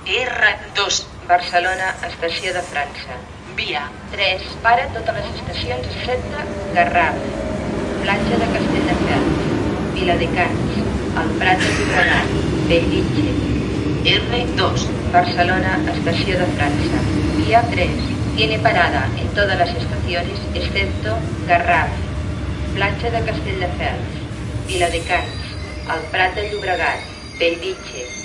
R2, Barcelona, estació de França. via 3, para a totes les estacions excepte Garraf, platja de Castelldefels, Viladecans, el Prat de Llobregat, Bellvitge. R2, Barcelona, estació de França. Vía 3, tiene parada en todas las estaciones excepto Garraf, platja de Castelldefels, Viladecans, el Prat de Llobregat, Bellvitge.